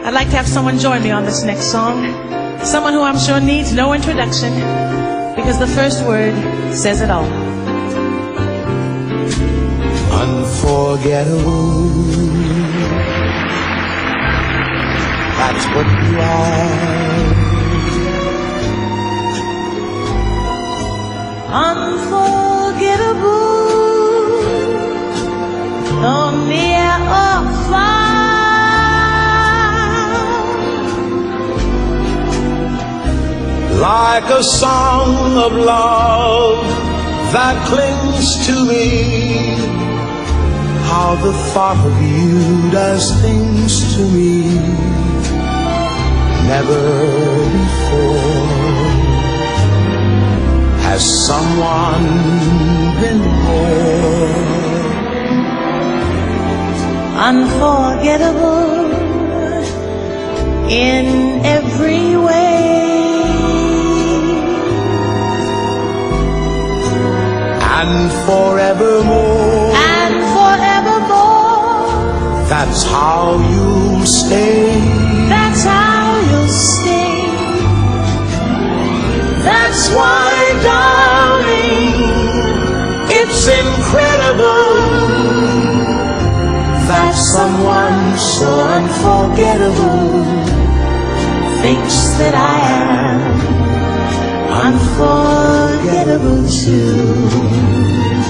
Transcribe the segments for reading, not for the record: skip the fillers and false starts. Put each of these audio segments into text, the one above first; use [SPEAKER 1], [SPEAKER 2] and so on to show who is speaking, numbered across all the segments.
[SPEAKER 1] I'd like to have someone join me on this next song. Someone who I'm sure needs no introduction, because the first word says it all.
[SPEAKER 2] Unforgettable, that's what you are.
[SPEAKER 1] Unforgettable, though near or far.
[SPEAKER 2] Like a song of love that clings to me, how the thought of you does things to me. Never before has someone been more
[SPEAKER 1] unforgettable in every way,
[SPEAKER 2] and forevermore,
[SPEAKER 1] and forevermore.
[SPEAKER 2] That's how you'll stay.
[SPEAKER 1] That's how you'll stay. That's why, darling,
[SPEAKER 2] it's incredible
[SPEAKER 1] that someone so unforgettable thinks that I am unforgettable too.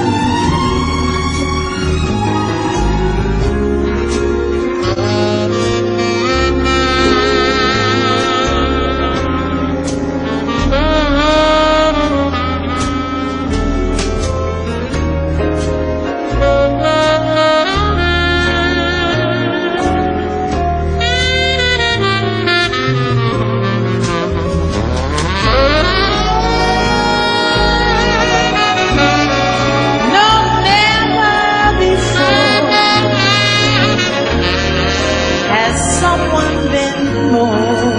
[SPEAKER 1] Someone been more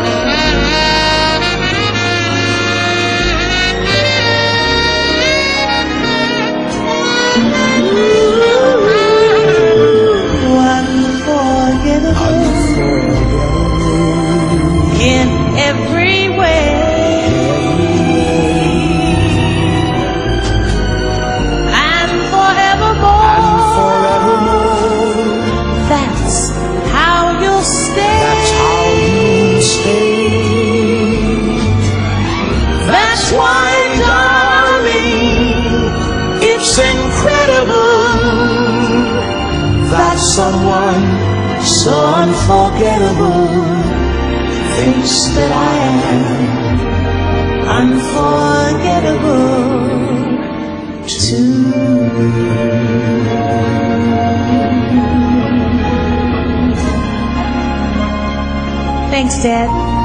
[SPEAKER 1] unforgettable in every way, and forevermore. That's how you'll stay.
[SPEAKER 2] That's how you'll stay.
[SPEAKER 1] That's why, darling,
[SPEAKER 2] it's incredible that someone
[SPEAKER 1] so unforgettable thinks that I am unforgettable too. Thanks, Dad.